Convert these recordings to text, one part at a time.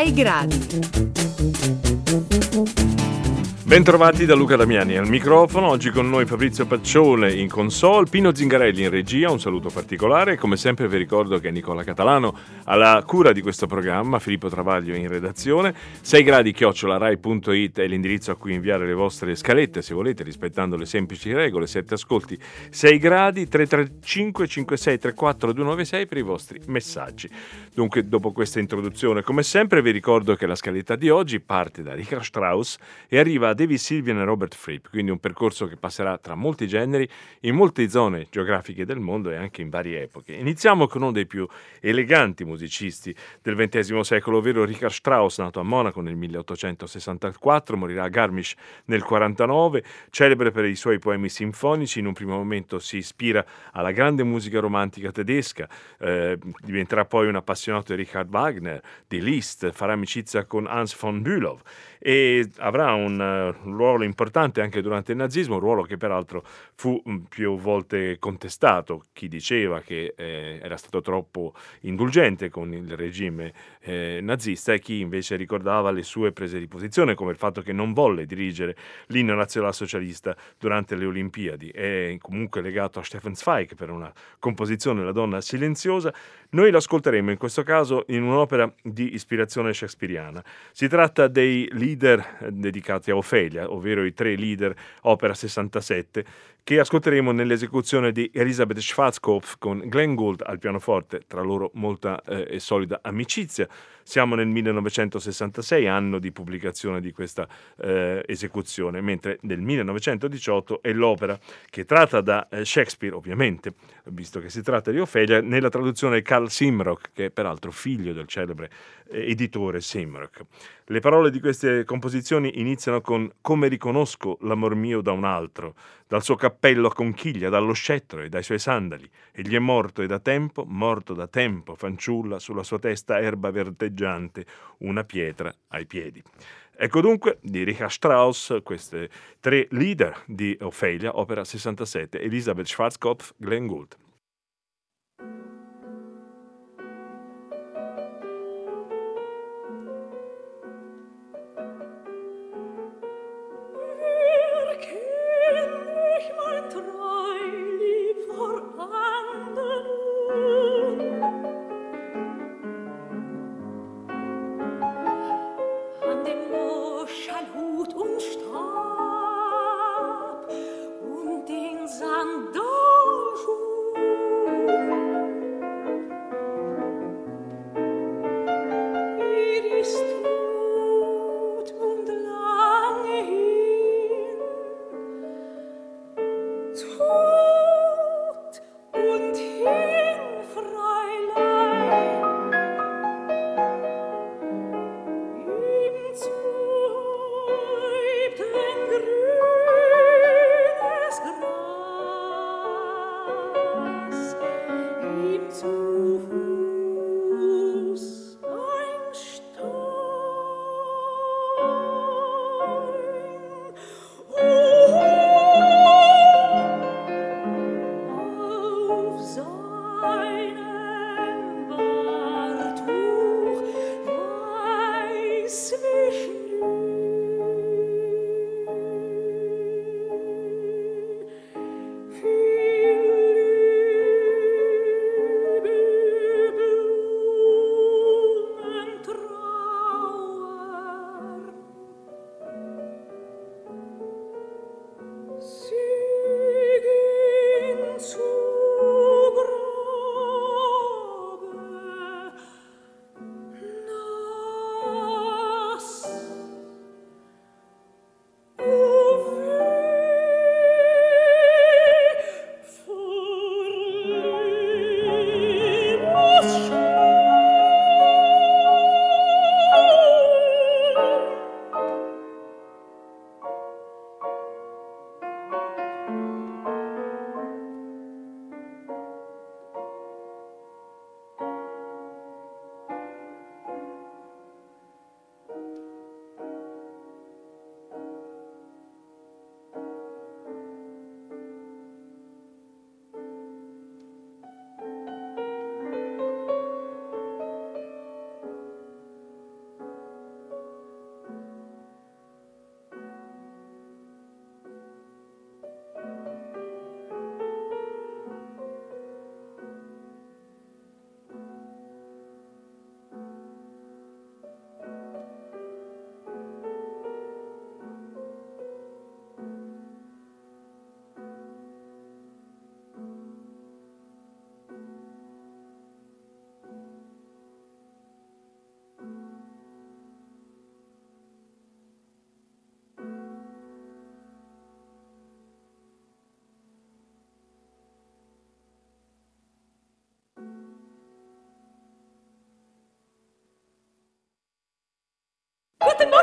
6 gradi. Bentrovati da Luca Damiani al microfono, oggi con noi Fabrizio Paccione in console, Pino Zingarelli in regia, un saluto particolare e come sempre vi ricordo che Nicola Catalano ha la cura di questo programma, Filippo Travaglio in redazione, 6gradi@rai.it è l'indirizzo a cui inviare le vostre scalette se volete, rispettando le semplici regole, 7 ascolti, 6 gradi, 335 5634 296 per i vostri messaggi. Dunque, dopo questa introduzione, come sempre vi ricordo che la scaletta di oggi parte da Richard Strauss e arriva a David Sylvian e Robert Fripp, quindi un percorso che passerà tra molti generi, in molte zone geografiche del mondo e anche in varie epoche. Iniziamo con uno dei più eleganti musicisti del XX secolo, ovvero Richard Strauss, nato a Monaco nel 1864, morirà a Garmisch nel 1949, celebre per i suoi poemi sinfonici, in un primo momento si ispira alla grande musica romantica tedesca, diventerà poi un appassionato di Richard Wagner, di Liszt, farà amicizia con Hans von Bülow e avrà un ruolo importante anche durante il nazismo, un ruolo che peraltro fu più volte contestato. Chi diceva che era stato troppo indulgente con il regime nazista e chi invece ricordava le sue prese di posizione, come il fatto che non volle dirigere l'inno nazionalsocialista durante le Olimpiadi. È comunque legato a Stefan Zweig per una composizione La donna silenziosa. Noi l'ascolteremo in questo caso in un'opera di ispirazione shakespeariana. Si tratta dei Lieder dedicati a Ofelia, ovvero i 3 Lieder, opera 67, che ascolteremo nell'esecuzione di Elisabeth Schwarzkopf con Glenn Gould al pianoforte, tra loro molta e solida amicizia. Siamo nel 1966, anno di pubblicazione di questa esecuzione, mentre nel 1918 è l'opera che tratta da Shakespeare, ovviamente, visto che si tratta di Ofelia, nella traduzione di Carl Simrock, che è peraltro figlio del celebre editore Simrock. Le parole di queste composizioni iniziano con «Come riconosco l'amor mio da un altro, dal suo cappello a conchiglia, dallo scettro e dai suoi sandali. Egli è morto morto da tempo, fanciulla, sulla sua testa erba verdeggiante, una pietra ai piedi». Ecco dunque di Richard Strauss queste 3 Lieder di Ofelia, opera 67, Elisabeth Schwarzkopf, Glenn Gould.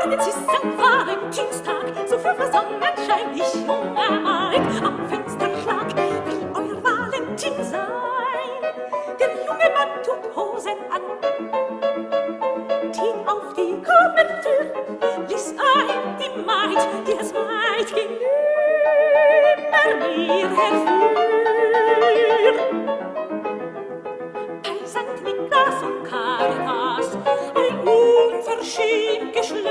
Morgens ist St. Valentinstag, so früh vor Sonnenschein, ich junger Maid, am Fensterschlag will euer Valentin sein. Der junge Mann tut Hosen an, tief auf die Kornentür, ließ ein die Maid, die es weit ging nimmer mir herfür. Bei St. Niklas und Caritas ein unverschämt Geschlecht.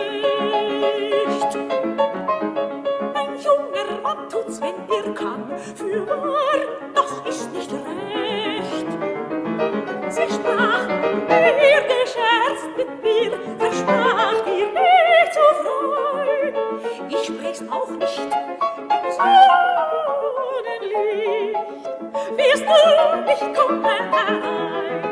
Ein junger Mann tut's, wenn kann, fürwahr, das ist nicht recht. Sie sprach, gescherzt mit mir, versprach dir nicht so freu. Ich sprich's auch nicht im Sonnenlicht, wirst du nicht kommen herein.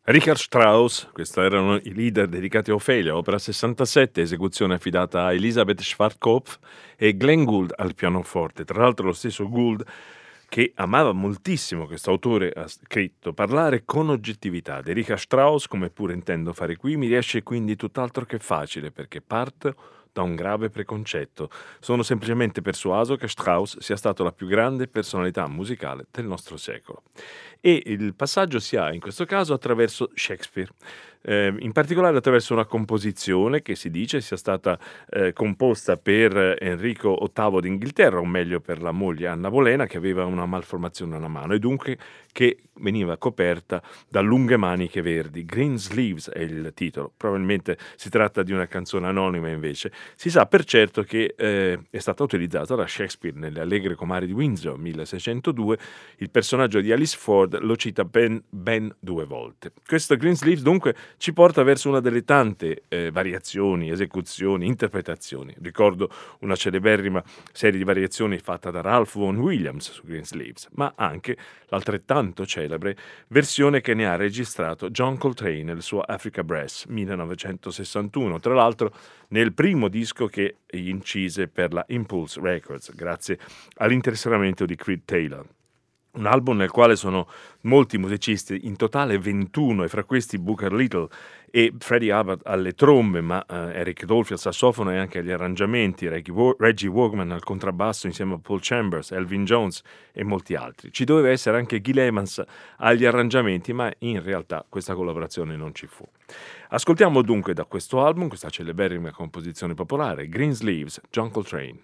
Richard Strauss, questi erano i leader dedicati a Ofelia, opera 67, esecuzione affidata a Elisabeth Schwarzkopf e Glenn Gould al pianoforte. Tra l'altro lo stesso Gould, che amava moltissimo questo autore, ha scritto: parlare con oggettività di Richard Strauss, come pure intendo fare qui, mi riesce quindi tutt'altro che facile, perché parto da un grave preconcetto. Sono semplicemente persuaso che Strauss sia stato la più grande personalità musicale del nostro secolo. E il passaggio si ha in questo caso attraverso Shakespeare, in particolare attraverso una composizione che si dice sia stata composta per Enrico VIII d'Inghilterra, o meglio per la moglie Anna Bolena, che aveva una malformazione alla mano e dunque che veniva coperta da lunghe maniche verdi. Green Sleeves è il titolo, probabilmente si tratta di una canzone anonima invece. Si sa per certo che è stata utilizzata da Shakespeare nelle Allegre comari di Windsor 1602, il personaggio di Alice Ford lo cita ben 2 volte. Questo Green Sleeves dunque ci porta verso una delle tante variazioni, esecuzioni, interpretazioni. Ricordo una celeberrima serie di variazioni fatta da Ralph Vaughan Williams su Green Sleeves, ma anche l'altrettanto celebre versione che ne ha registrato John Coltrane nel suo Africa Brass 1961, tra l'altro nel primo disco che incise per la Impulse Records, grazie all'interessamento di Creed Taylor. Un album nel quale sono molti musicisti, in totale 21, e fra questi Booker Little e Freddie Hubbard alle trombe, ma Eric Dolphy al sassofono e anche agli arrangiamenti, Reggie Workman al contrabbasso insieme a Paul Chambers, Elvin Jones e molti altri. Ci doveva essere anche Gil Evans agli arrangiamenti, ma in realtà questa collaborazione non ci fu. Ascoltiamo dunque da questo album questa celeberrima composizione popolare, Green Sleeves, John Coltrane.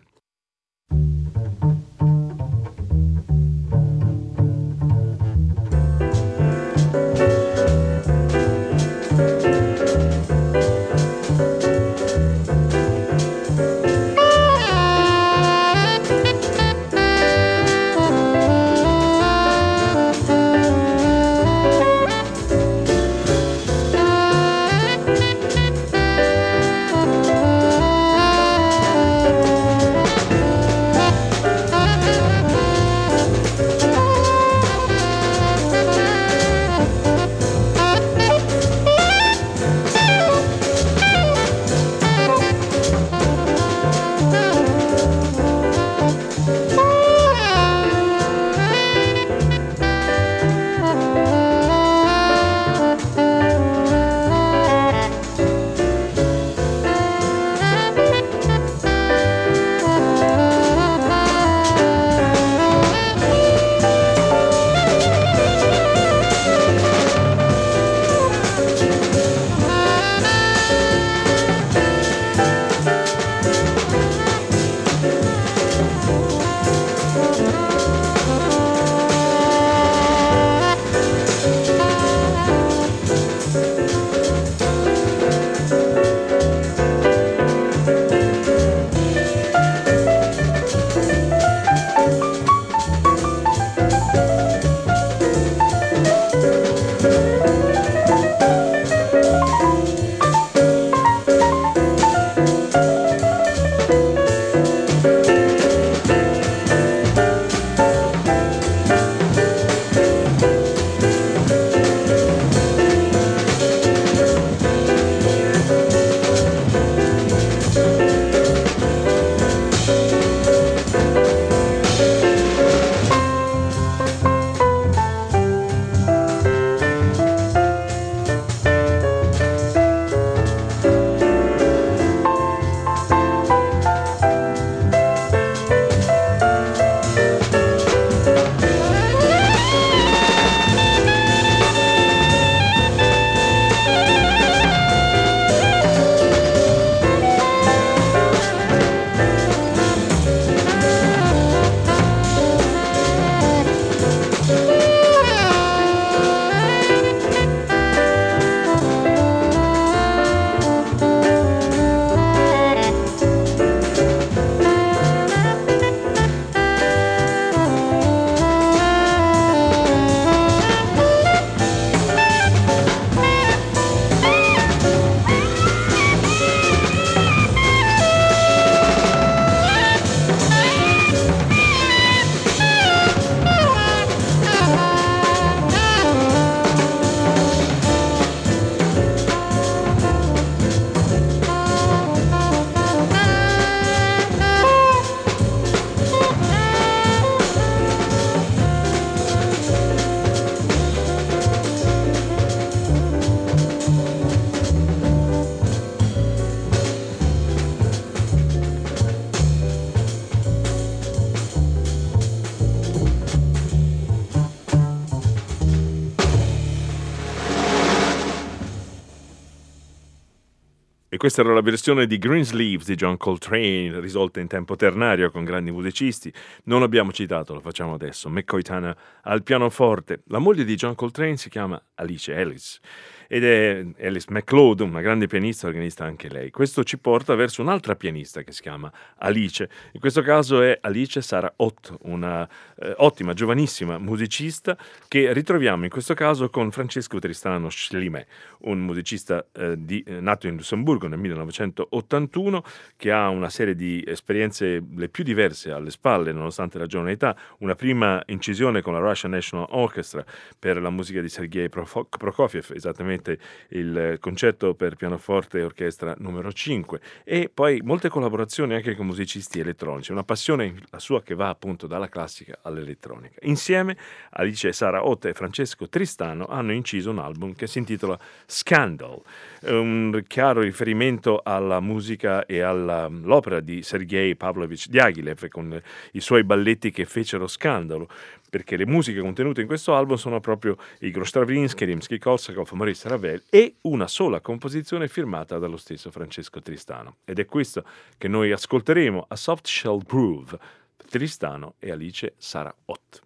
E questa era la versione di Greensleeves di John Coltrane, risolta in tempo ternario con grandi musicisti. Non l'abbiamo citato, lo facciamo adesso. McCoy Tyner al pianoforte. La moglie di John Coltrane si chiama Alice Ellis ed è Alice McLeod, una grande pianista, organista anche lei. Questo ci porta verso un'altra pianista che si chiama Alice. In questo caso è Alice Sarah Ott, una ottima, giovanissima musicista che ritroviamo in questo caso con Francesco Tristano Schliemann, un musicista nato in Lussemburgo nel 1981, che ha una serie di esperienze le più diverse alle spalle nonostante la giovane età. Una prima incisione con la Russian National Orchestra per la musica di Sergei Prokofiev, esattamente il concerto per pianoforte e orchestra numero 5, e poi molte collaborazioni anche con musicisti elettronici, una passione la sua che va appunto dalla classica all'elettronica. Insieme Alice Sarah Ott e Francesco Tristano hanno inciso un album che si intitola Scandal, un chiaro riferimento alla musica e all'opera di Sergei Pavlovich Diaghilev con i suoi balletti che fecero scandalo, perché le musiche contenute in questo album sono proprio Igor Stravinsky, Rimsky-Korsakov, Maurice Ravel e una sola composizione firmata dallo stesso Francesco Tristano. Ed è questo che noi ascolteremo a Soft Shell Groove, Tristano e Alice Sarah Ott.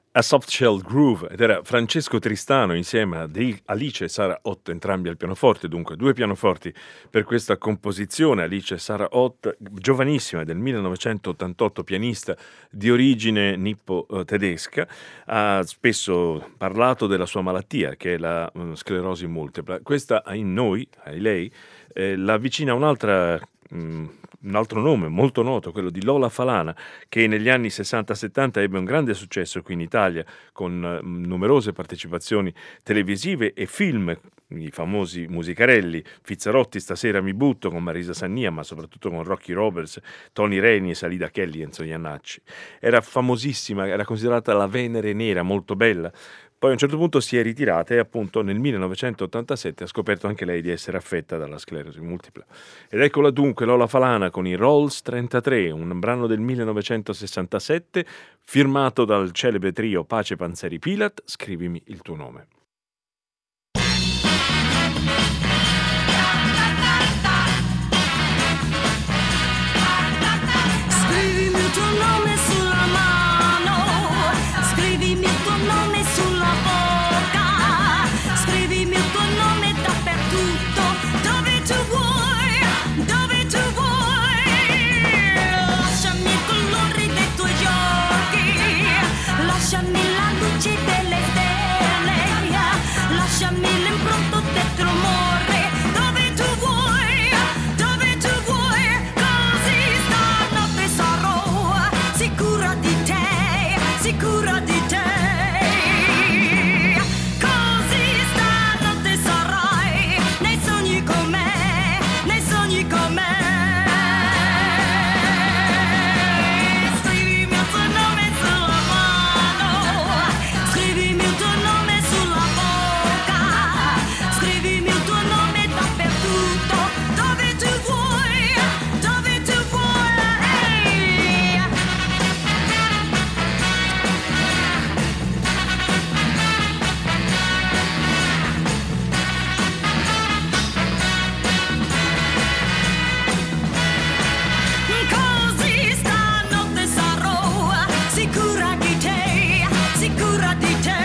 A Soft Shell Groove, ed era Francesco Tristano insieme a Alice e Sara Ott, entrambi al pianoforte, dunque 2 pianoforti per questa composizione. Alice e Sara Ott, giovanissima, del 1988, pianista di origine nippo-tedesca, ha spesso parlato della sua malattia, che è la sclerosi multipla. Questa in noi, a lei, la avvicina a un altro nome molto noto, quello di Lola Falana, che negli anni 60-70 ebbe un grande successo qui in Italia con numerose partecipazioni televisive e film, i famosi musicarelli Fizzarotti Stasera mi butto con Marisa Sannia, ma soprattutto con Rocky Roberts, Tony Reni e Salida Kelly e Enzo Iannacci. Era famosissima, era considerata la Venere nera, molto bella. Poi a un certo punto si è ritirata e appunto nel 1987 ha scoperto anche lei di essere affetta dalla sclerosi multipla. Ed eccola dunque Lola Falana con i Rolls 33, un brano del 1967 firmato dal celebre trio Pace Panzeri Pilat, Scrivimi il tuo nome. Scrivimi il tuo nome sulla mano, scrivimi il tuo nome sulla bocca, scrivimi il tuo nome dappertutto, dove tu vuoi, dove tu vuoi. Lasciami i colori dei tuoi occhi, lasciami la luce delle stelle, lasciami l'impronto del tuo amore, dove tu vuoi, dove tu vuoi. Così stanotte sarò sicura di te, sicura di te. Così stanotte sarai nei sogni con me, nei sogni con me. Scrivimi il tuo nome sulla mano, scrivimi il tuo nome sulla bocca, scrivimi il tuo nome dappertutto, dove tu vuoi, dove tu vuoi. Così stanotte sarò sicura di te, sicura di te.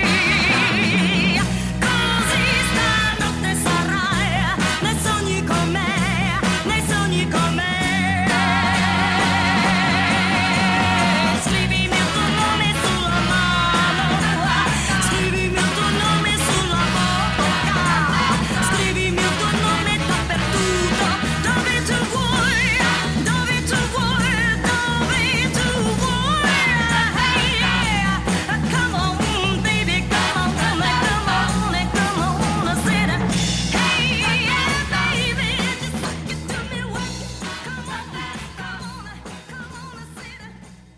Così stanotte sarai nei sogni con me, nei sogni con me. Scrivimi il tuo nome sulla mano, scrivimi il tuo nome sulla bocca, scrivimi il tuo nome dappertutto, dove tu vuoi, dove tu vuoi, dove tu vuoi. Come on, baby, come on, come on, say that. Hey, baby, just look it to me, work it. Come on, say that.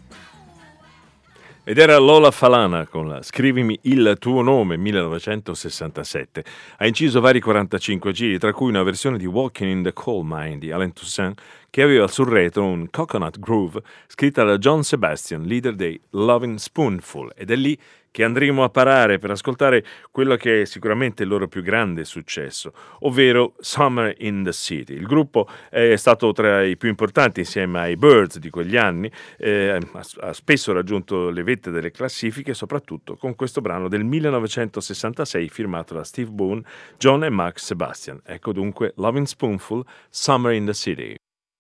Ed era Lola Falana con la Scrivimi il tuo nome 1967. Ha inciso vari 45 giri, tra cui una versione di Walking in the Coal Mine di Alain Toussaint, che aveva sul retro un Coconut Groove scritta da John Sebastian, leader dei Lovin' Spoonful, ed è lì che andremo a parare per ascoltare quello che è sicuramente il loro più grande successo, ovvero Summer in the City. Il gruppo è stato tra i più importanti insieme ai Byrds di quegli anni, ha spesso raggiunto le vette delle classifiche, soprattutto con questo brano del 1966 firmato da Steve Boone, John e Max Sebastian. Ecco dunque Lovin' Spoonful, Summer in the City.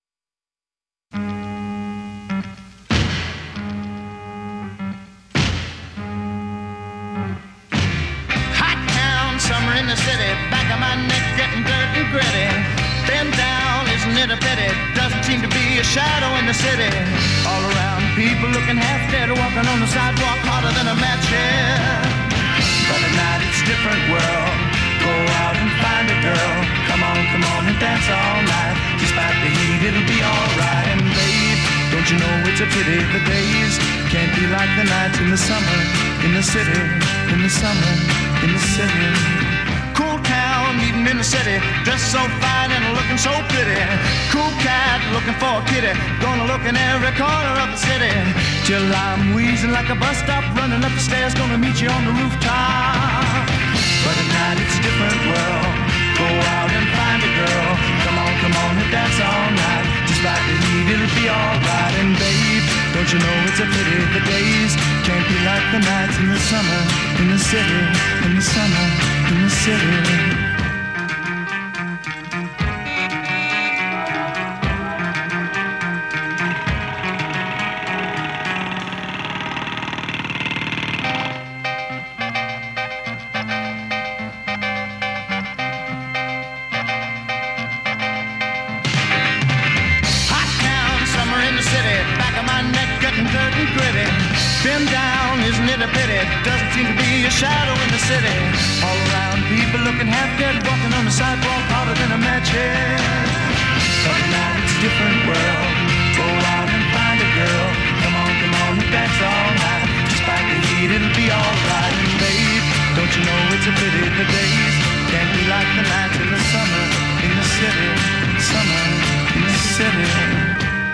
Summer in the city, back of my neck getting dirt and gritty. Bend down, isn't it a pity? Doesn't seem to be a shadow in the city. All around, people looking half dead, walking on the sidewalk harder than a match here. But at night it's a different world. Go out and find a girl. Come on and dance all night. Despite the heat, it'll be alright. And babe, don't you know it's a pity the days can't be like the nights in the summer in the city, in the summer in the city. Cool town, meeting in the city, dressed so fine and looking so pretty. Cool cat, looking for a kitty, gonna look in every corner of the city. Till I'm wheezing like a bus stop, running up the stairs, gonna meet you on the rooftop. But at night it's a different world. Go out and find a girl. Come on and dance all night. Despite the heat, it'll be alright. And babe, don't Don't you know it's a pity the days can't be like the nights in the summer, in the city, in the summer, in the city. Been down, isn't it a pity? Doesn't seem to be a shadow in the city. All around, people looking half dead, walking on the sidewalk harder than a match head. But now it's a different world. Go out and find a girl. Come on, and dance all night. Despite the heat, it'll be alright. And babe, don't you know it's a pity the days can't be like the nights in the summer in the city. Summer in the city.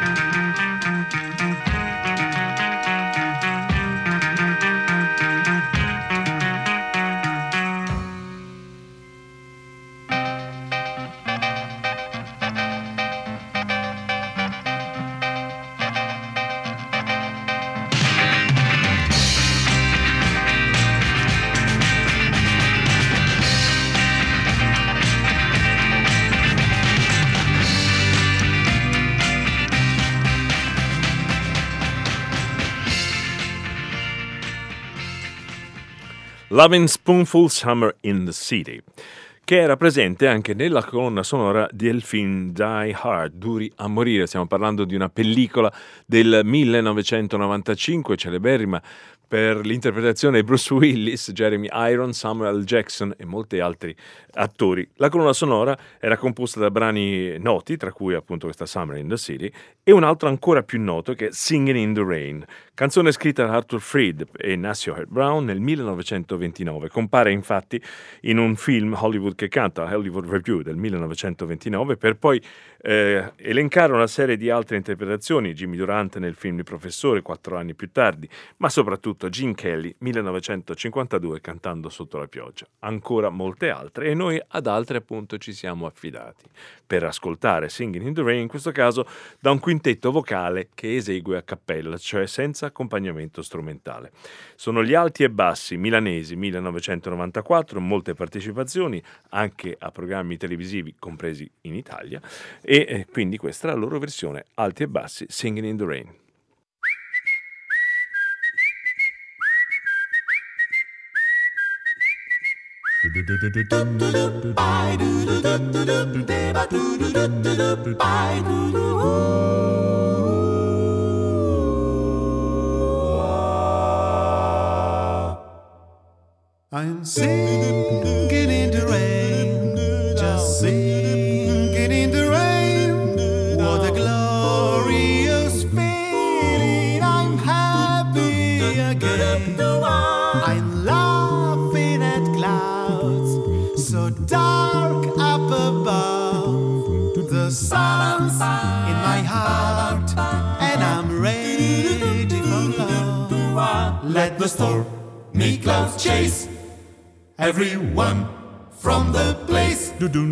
Lovin' Spoonful Summer in the City, che era presente anche nella colonna sonora del film Die Hard, Duri a morire. Stiamo parlando di una pellicola del 1995, celeberrima per l'interpretazione di Bruce Willis, Jeremy Irons, Samuel Jackson e molti altri attori. La colonna sonora era composta da brani noti, tra cui appunto questa Summer in the City, e un altro ancora più noto che è Singing in the Rain, canzone scritta da Arthur Freed e Nacio Brown nel 1929. Compare infatti in un film Hollywood che canta, Hollywood Review del 1929, per poi elencare una serie di altre interpretazioni, Jimmy Durante nel film Il Professore 4 anni più tardi, ma soprattutto Gene Kelly 1952 cantando Sotto la pioggia, ancora molte altre, e noi ad altre appunto ci siamo affidati per ascoltare Singing in the Rain, in questo caso da un quintetto vocale che esegue a cappella, cioè senza accompagnamento strumentale. Sono gli Alti e Bassi milanesi 1994, molte partecipazioni anche a programmi televisivi compresi in Italia, e quindi questa è la loro versione, Alti e Bassi, Singing in the Rain. I'm singing in the rain, just singing in the rain. What a glorious feeling, I'm happy again. I'm laughing at clouds so dark up above. The sun's in my heart and I'm ready for love. Let the stormy clouds chase everyone from the place.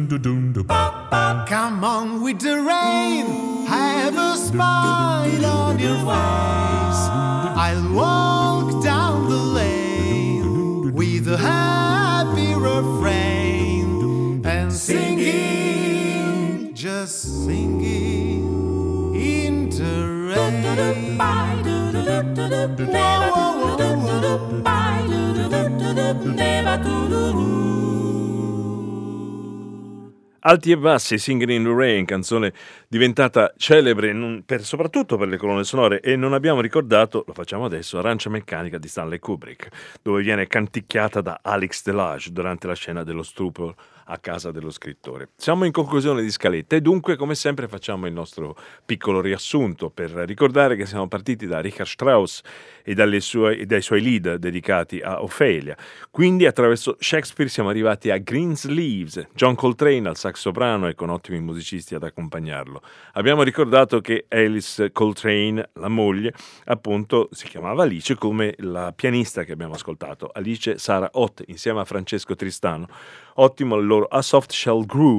Come on with the rain, have a smile on your face. I'll walk down the lane with a happy refrain and singing, just singing in the rain. Alti e Bassi, Singing in the Rain, canzone diventata celebre soprattutto per le colonne sonore, e non abbiamo ricordato, lo facciamo adesso, Arancia Meccanica di Stanley Kubrick, dove viene canticchiata da Alex Delage durante la scena dello stupro a casa dello scrittore. Siamo in conclusione di scaletta e dunque, come sempre, facciamo il nostro piccolo riassunto per ricordare che siamo partiti da Richard Strauss e dai suoi lead dedicati a Ophelia. Quindi attraverso Shakespeare siamo arrivati a Greensleeves, John Coltrane al sax soprano e con ottimi musicisti ad accompagnarlo. Abbiamo ricordato che Alice Coltrane, la moglie, appunto si chiamava Alice, come la pianista che abbiamo ascoltato, Alice Sarah Ott, insieme a Francesco Tristano. Ottimo il loro A Soft Shell Groove,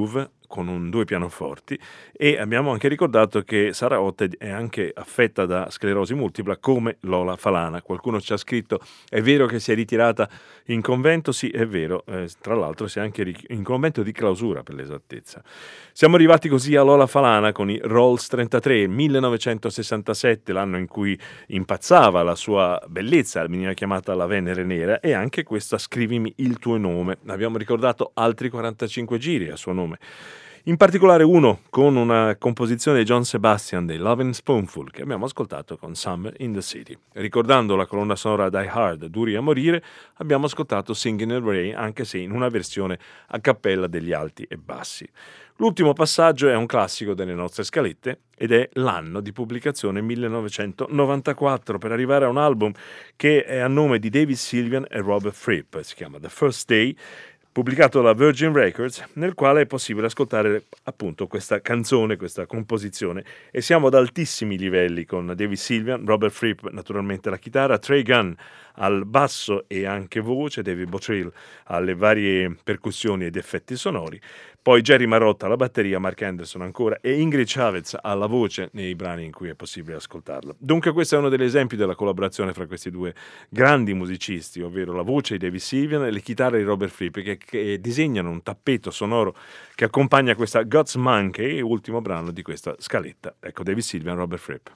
con 2 pianoforti, e abbiamo anche ricordato che Sarah Otted è anche affetta da sclerosi multipla come Lola Falana. Qualcuno ci ha scritto: è vero che si è ritirata in convento? Sì, è vero, tra l'altro si è anche in convento di clausura, per l'esattezza. Siamo arrivati così a Lola Falana con i Rolls 33, 1967, l'anno in cui impazzava la sua bellezza, veniva chiamata la Venere Nera, e anche questa Scrivimi il tuo nome. Abbiamo ricordato altri 45 giri a suo nome. In particolare uno con una composizione di John Sebastian dei Lovin' Spoonful, che abbiamo ascoltato con Summer in the City. Ricordando la colonna sonora Die Hard, Duri a morire, abbiamo ascoltato Singing in the Rain, anche se in una versione a cappella degli alti e bassi. L'ultimo passaggio è un classico delle nostre scalette ed è l'anno di pubblicazione 1994, per arrivare a un album che è a nome di David Sylvian e Robert Fripp, si chiama The First Day, pubblicato da Virgin Records, nel quale è possibile ascoltare appunto questa canzone, questa composizione, e siamo ad altissimi livelli con David Sylvian, Robert Fripp naturalmente alla chitarra, Trey Gunn al basso e anche voce, David Bottrill alle varie percussioni ed effetti sonori, poi Jerry Marotta alla batteria, Mark Anderson ancora e Ingrid Chavez alla voce nei brani in cui è possibile ascoltarla. Dunque questo è uno degli esempi della collaborazione fra questi due grandi musicisti, ovvero la voce di David Sylvian e le chitarre di Robert Fripp, che disegnano un tappeto sonoro che accompagna questa God's Monkey, ultimo brano di questa scaletta. Ecco David Sylvian, Robert Fripp.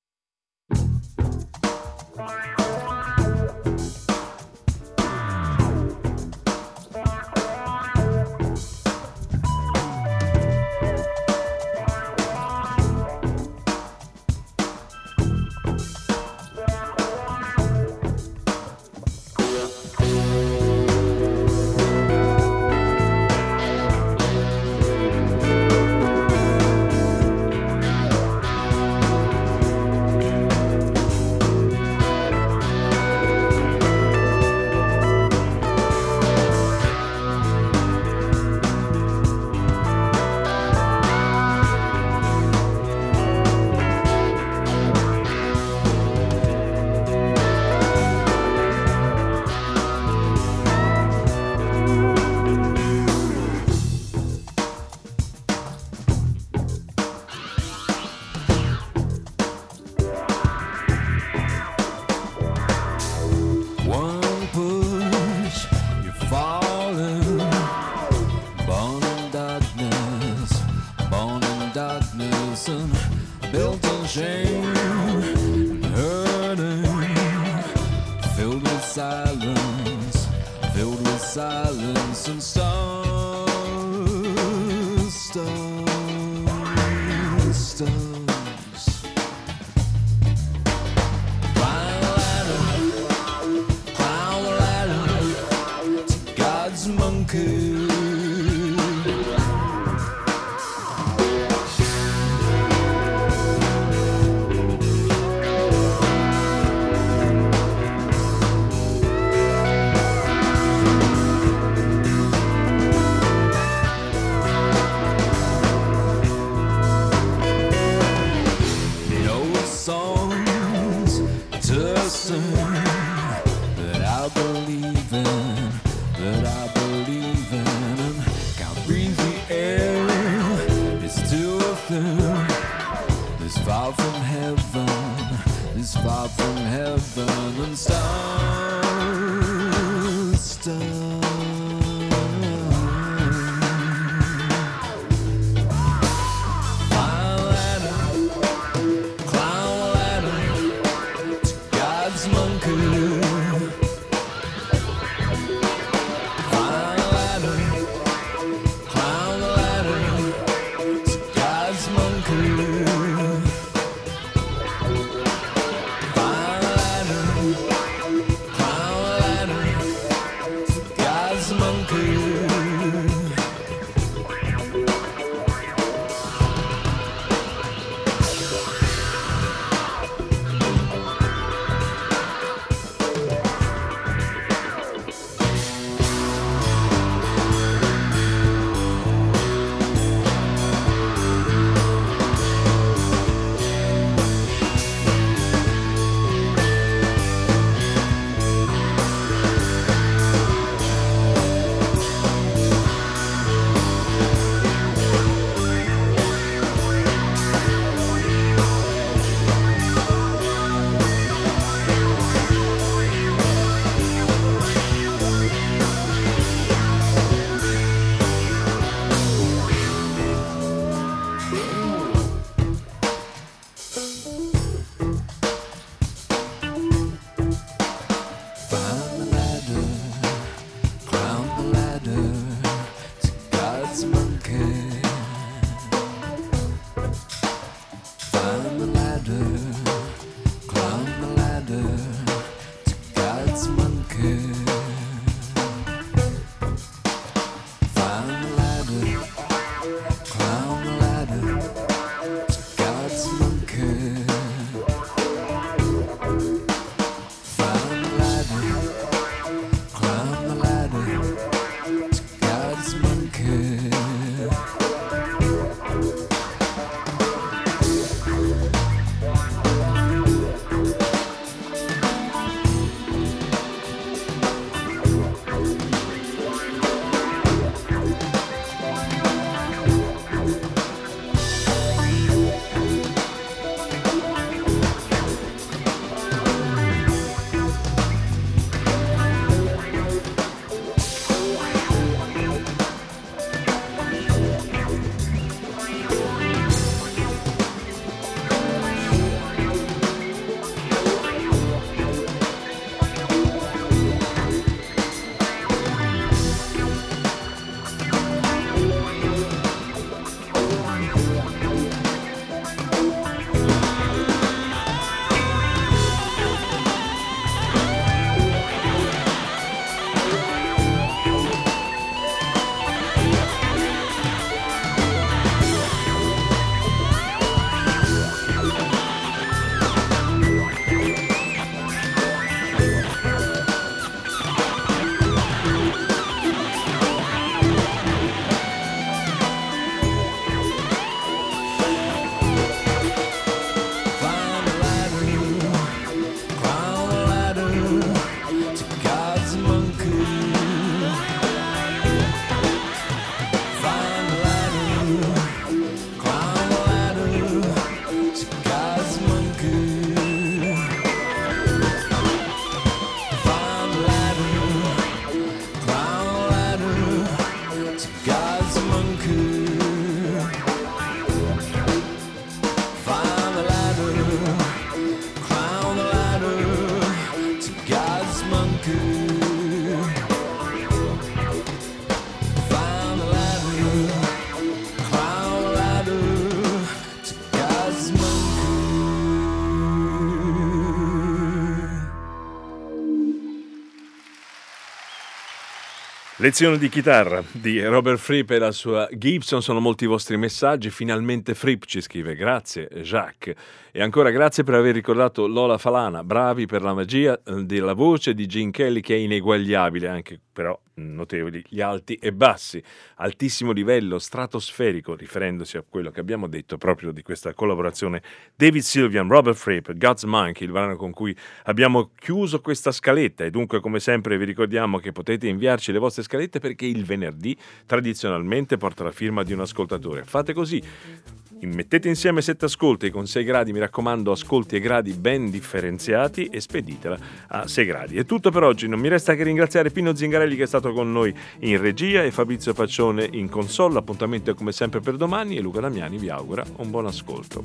Lezione di chitarra di Robert Fripp e la sua Gibson. Sono molti i vostri messaggi. Finalmente Fripp ci scrive: grazie Jacques, e ancora grazie per aver ricordato Lola Falana, bravi per la magia della voce di Gene Kelly, che è ineguagliabile, anche però notevoli gli alti e bassi, altissimo livello, stratosferico, riferendosi a quello che abbiamo detto proprio di questa collaborazione David Sylvian, Robert Fripp, God's Monkey, il brano con cui abbiamo chiuso questa scaletta. E dunque, come sempre, vi ricordiamo che potete inviarci le vostre scalette, perché il venerdì tradizionalmente porta la firma di un ascoltatore. Fate così: mettete insieme 7 ascolti con 6 gradi, mi raccomando, ascolti e gradi ben differenziati, e speditela a 6 gradi. È tutto per oggi, non mi resta che ringraziare Pino Zingarelli, che è stato con noi in regia, e Fabrizio Paccione in console. L'appuntamento è come sempre per domani, e Luca Damiani vi augura un buon ascolto.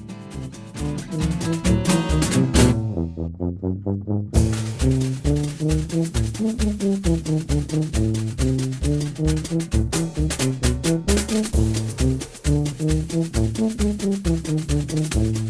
Thank you.